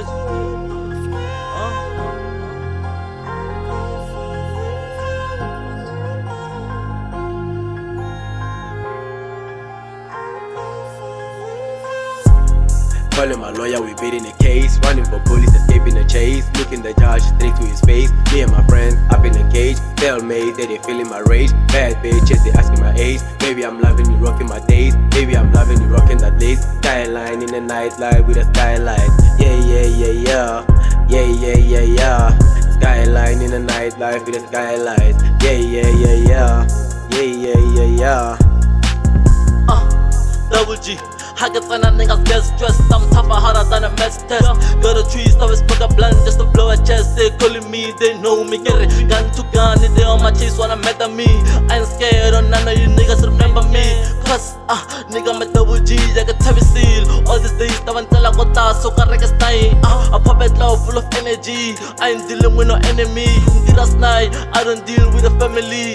Calling my lawyer, we beating the case. Running for police, escaping the chase. Looking the judge straight to his face. Me and my friends up in the cage. Tell me that they feeling my rage. Bad bitches, they asking my age. Baby, I'm loving you, rocking my days. Baby, I'm loving you, rocking that lace. Skyline in the nightlight with a skylight. Yeah, yeah, yeah, yeah. Yeah, yeah, yeah, yeah. Skyline in the nightlife with a skylight. Yeah, yeah, yeah, yeah. Yeah, yeah, yeah, yeah. Double G. I get when niggas get stressed. I'm tougher, harder than a mess test. Go to trees, always smoke a blunt just to blow a chest. They calling me, they know me. Get it, gun to gun, they on my chase when I met me. I ain't scared of none of you niggas remember me. Cause, nigga, my double G, I got heavy seal. All these days, tavan tala ko ta, so karek is time. A puppet love full of energy. I ain't dealing with no enemy. Kung di das night, I don't deal with the family.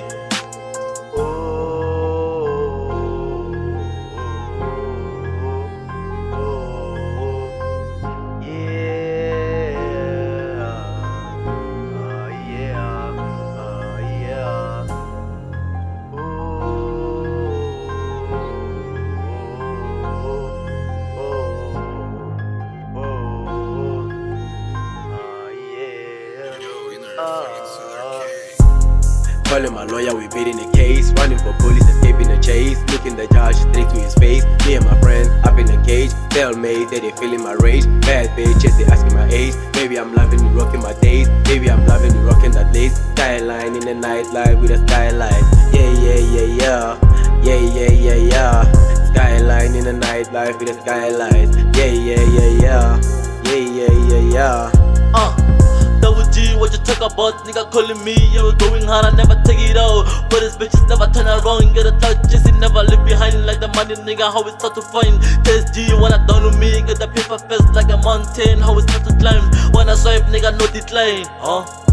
Calling my lawyer, we beating the case. Running for police, escaping the chase. Looking the judge straight to his face. Me and my friends up in the cage. Tell me that they feeling my rage. Bad bitches, they asking my age. Baby, I'm loving you, rocking my days. Baby, I'm loving you, rocking that lace. Skyline in the nightlight with a skylight. Yeah, yeah, yeah, yeah. Yeah, yeah, yeah, yeah. Skyline in the nightlife with a skylight. Yeah, yeah, yeah, yeah. Yeah, yeah, yeah, yeah. Double G, what you talk about? Nigga calling me, you going hard, I never take it out. But these bitches never turn around, get a touch, just never leave behind. Like the money, nigga, how it's hard to find. Test G, wanna down with me, get the paper fast like a mountain, how it's hard to climb. When I swipe, nigga, no decline,